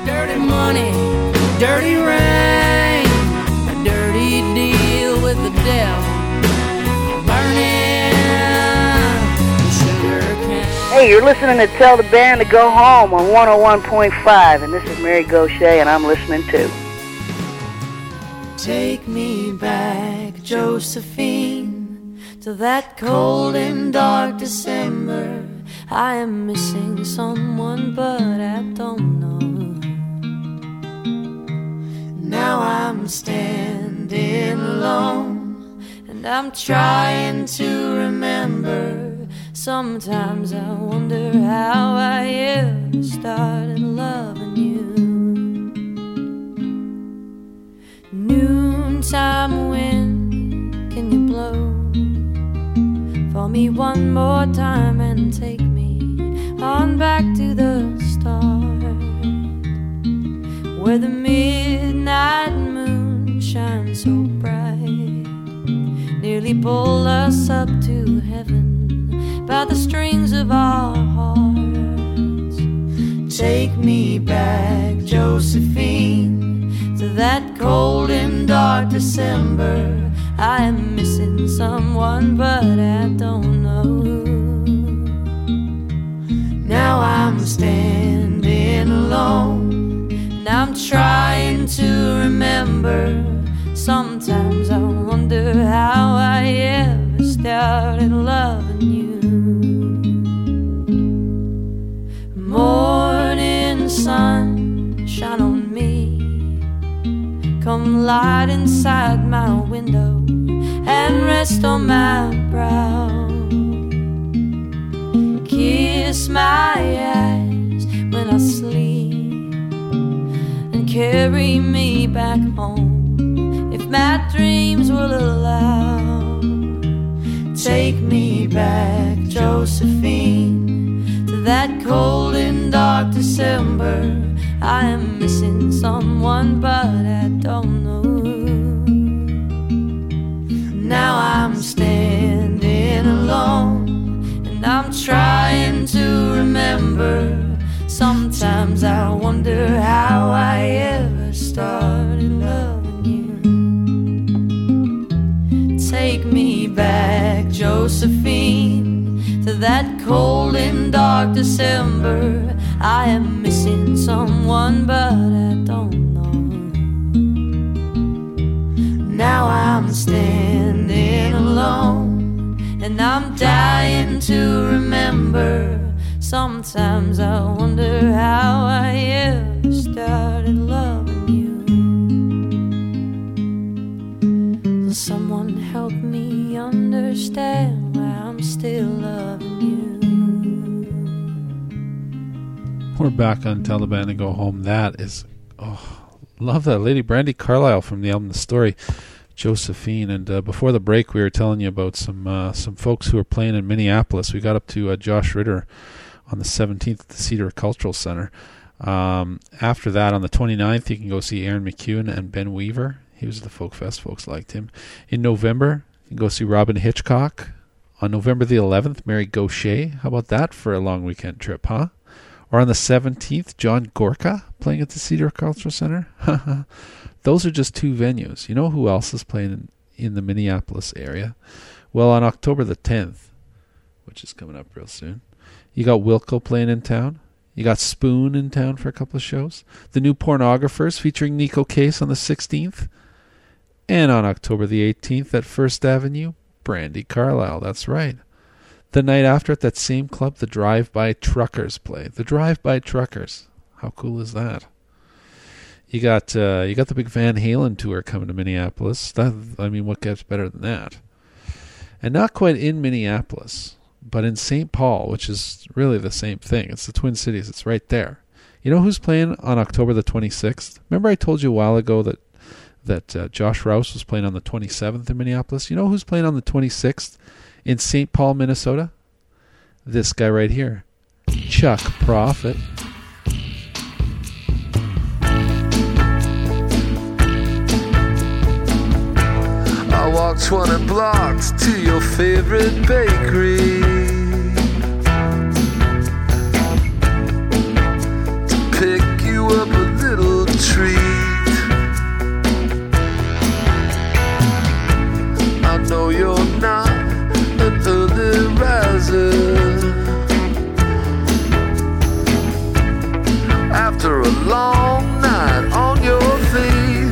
Dirty money, dirty rain, a dirty deal with the devil, burning sugar cane. Hey, you're listening to Tell the Band to Go Home on 101.5, and this is Mary Gaucher, and I'm listening too. Take me back, Josephine, to that cold and dark December. I am missing someone, but I don't know. Now I'm standing alone, and I'm trying to remember. Sometimes I wonder how I ever started loving you. Noontime wind, can you blow for me one more time and take me on back to the start, where the midnight moon shines so bright, nearly pulled us up to heaven by the strings of our hearts. Take me back, Josephine, to that cold and dark December. I am missing someone, but I don't know who. Now I'm standing alone, and I'm trying to remember. Sometimes I wonder how I ever started loving you. Morning sun, shine on me. Come light inside my window and rest on my brow. Kiss my eyes when I sleep and carry me back home if my dreams will allow. Take me back, Josephine, to that cold and dark December. I am missing someone, but I don't know who. Now I'm standing alone, and I'm trying to remember. Sometimes I wonder how I ever started loving you. Take me back, Josephine, to that cold and dark December. I am missing someone, but I don't know. Now I'm standing alone, and I'm dying to remember. Sometimes I wonder how I ever started loving you. Will someone help me understand why I'm still loving you? We're back on Tell the Band to Go Home. That is, love that. Lady Brandi Carlile from the album The Story, Josephine. And before the break, we were telling you about some folks who are playing in Minneapolis. We got up to Josh Ritter on the 17th at the Cedar Cultural Center. After that, on the 29th, you can go see Aaron McEwen and Ben Weaver. He was at the Folk Fest. Folks liked him. In November, you can go see Robin Hitchcock. On November the 11th, Mary Gaucher. How about that for a long weekend trip, huh? Or on the 17th, John Gorka playing at the Cedar Cultural Center. Those are just two venues. You know who else is playing in the Minneapolis area? Well, on October the 10th, which is coming up real soon, you got Wilco playing in town. You got Spoon in town for a couple of shows. The New Pornographers featuring Nico Case on the 16th. And on October the 18th at First Avenue, Brandi Carlile. That's right. The night after at that same club, the Drive-By Truckers play. The Drive-By Truckers. How cool is that? You got the big Van Halen tour coming to Minneapolis. What gets better than that? And not quite in Minneapolis, but in St. Paul, which is really the same thing. It's the Twin Cities. It's right there. You know who's playing on October the 26th? Remember I told you a while ago that Josh Rouse was playing on the 27th in Minneapolis? You know who's playing on the 26th in St. Paul, Minnesota? This guy right here, Chuck Prophet. I walked 20 blocks to your favorite bakery to pick you up a treat. I know you're not an early riser. After a long night on your feet,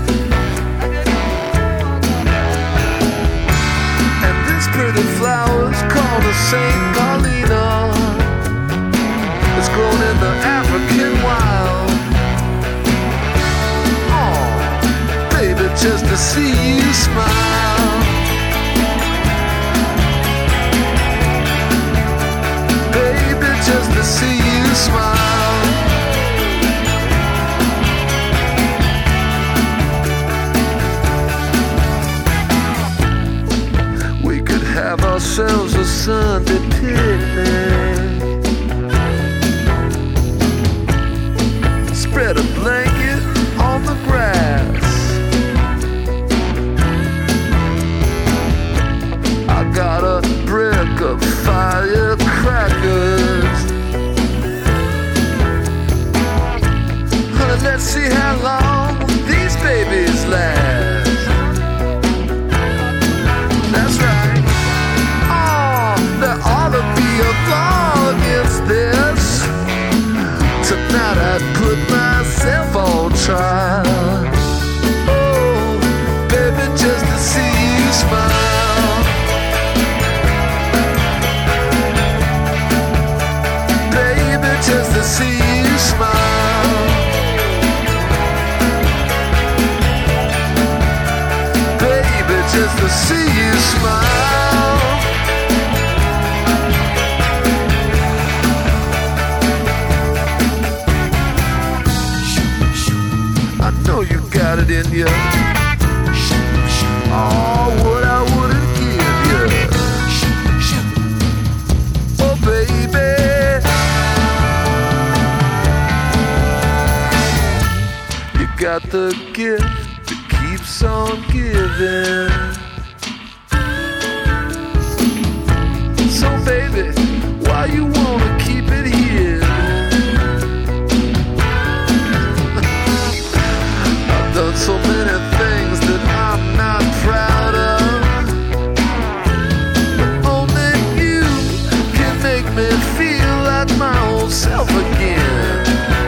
and this pretty flower's called a Saint Paulina. It's grown in the African wild. Oh, baby, just to see you smile. Baby, just to see you smile. We could have ourselves a Sunday picnic. Spread a blanket on the grass. I got a brick of firecrackers. Honey, let's see how long these babies last. That's right. Oh, there ought to be a law against this. Tonight I'd put myself on trial. Oh, baby, just to see you smile. Baby, just to see you smile. Baby, just to see you smile. I know you got it in you. Oh, what I wouldn't give you. Oh, baby. You got the gift that keeps on giving. So, baby, why you wanna keep it here? Done so many things that I'm not proud of, but only you can make me feel like my old self again.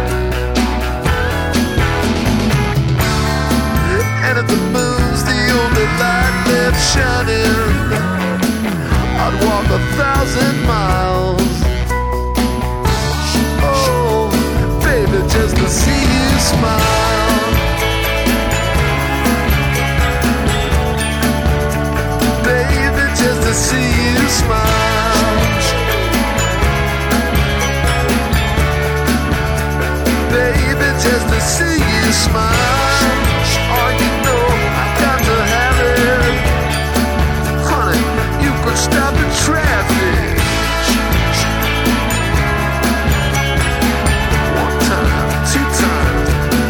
And if the moon's the only light left shining, I'd walk 1,000 miles. Oh, baby, just to see you smile. Just to see you smile. Baby, just to see you smile. Oh, you know I got to have it. Honey, you could stop the traffic. One time, two times.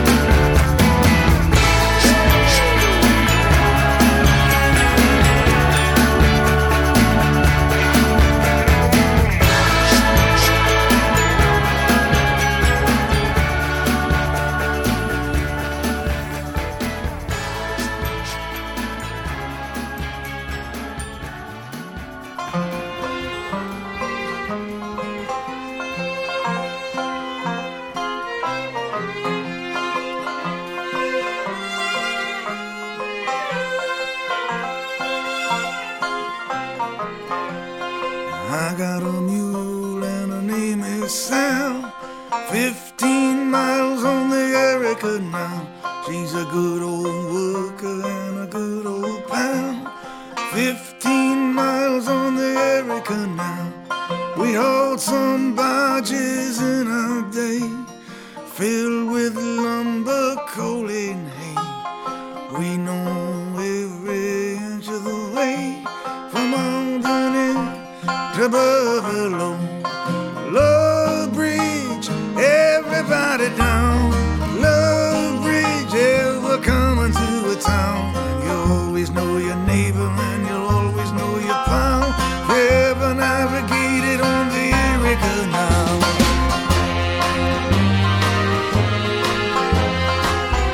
I got a mule and her name is Sam. 15 miles on the Erie Canal. She's a good old worker and a good old pal. 15 miles on the Erie Canal. We hauled some barges in a day, filled with lumber, coal and hay. We know every inch of the way from Albany to Buffalo. Love Bridge, everybody down. Love Bridge, yeah, we're coming to a town. And you always know your neighbor and you'll always know your pal. Forever navigated on the Erie Canal.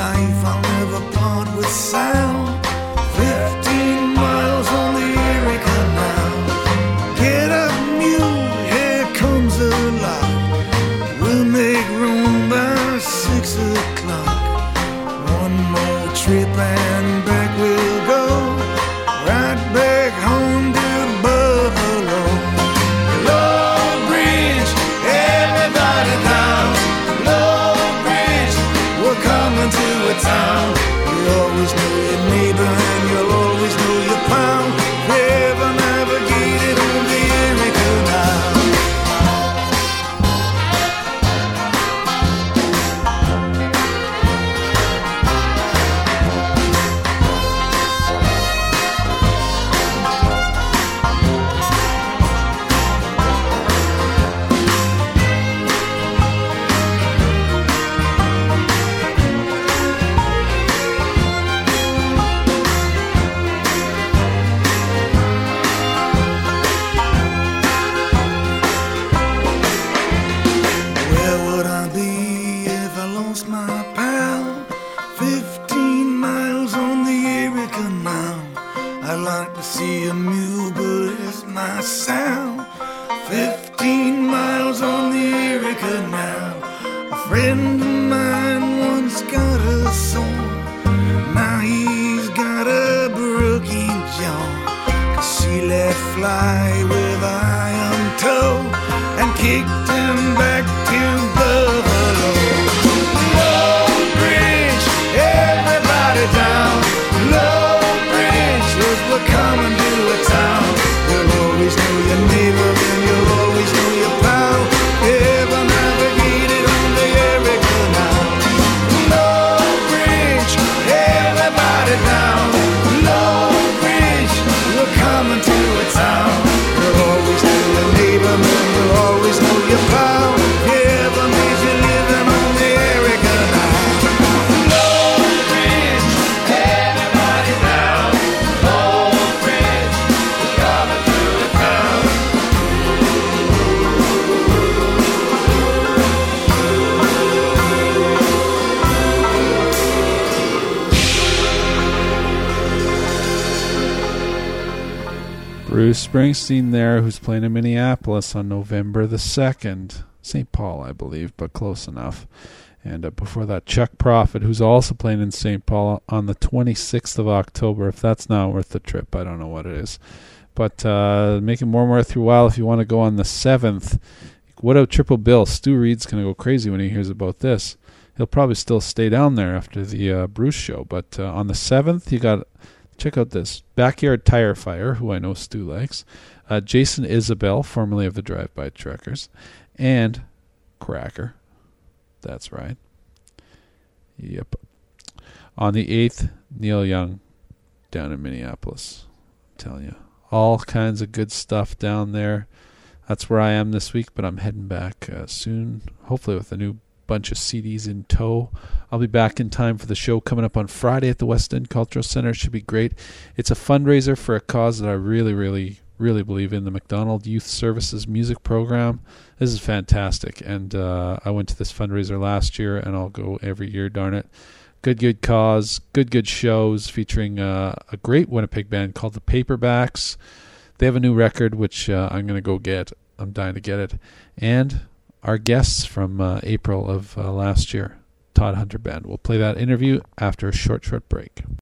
life, I'll never part with sound. 15 miles on the Erie Canal. Get up, mule, here comes the light. We'll make room by 6 o'clock. One more trip and back we'll go. Right back home to Buffalo. Long Bridge, everybody down. Long Bridge, we're coming to a town. You always know your neighbor and you'll always know your pound. Ever navigated on the Erie Canal. Where would I be if I lost my pal? 15 miles on the Erie Canal. I'd like to see a mule, but it's my sound. 15 miles on the Erie Canal. A friend of mine once got a sore. Now he's got a broken jaw. 'Cause she let fly with iron toe and kicked him back to Buffalo. Long Bridge, everybody down. Long Bridge, 'cause we're coming to a town. You'll always know your neighbor and you'll always know your pal. Ever navigated on the Erie Canal. Long Bridge, everybody down. Long Bridge, we're coming to a town. You'll always know your neighbor and you'll always know your pal. Ever made you living on the Erie Canal. Long Bridge, everybody down. Long Bridge, we're coming to a town. Bruce Springsteen there, who's playing in Minneapolis on November the 2nd. St. Paul, I believe, but close enough. And before that, Chuck Prophet, who's also playing in St. Paul on the 26th of October. If that's not worth the trip, I don't know what it is. But make it more worth your while if you want to go on the 7th. What a triple bill. Stu Reed's going to go crazy when he hears about this. He'll probably still stay down there after the Bruce show. But on the 7th, you got... Check out this. Backyard Tire Fire, who I know Stu likes. Jason Isabel, formerly of the Drive-By Truckers. And Cracker. That's right. Yep. On the 8th, Neil Young down in Minneapolis. I'm telling you. All kinds of good stuff down there. That's where I am this week, but I'm heading back soon, hopefully with a new bunch of CDs in tow. I'll be back in time for the show coming up on Friday at the West End Cultural Center. It should be great. It's a fundraiser for a cause that I really, really, really believe in, the McDonald Youth Services music program. This is fantastic, and I went to this fundraiser last year, and I'll go every year, darn it. Good cause, good shows featuring a great Winnipeg band called the Paperbacks. They have a new record, which I'm going to go get. I'm dying to get it. And our guests from April of last year, Todd Hunter Band. We'll play that interview after a short break.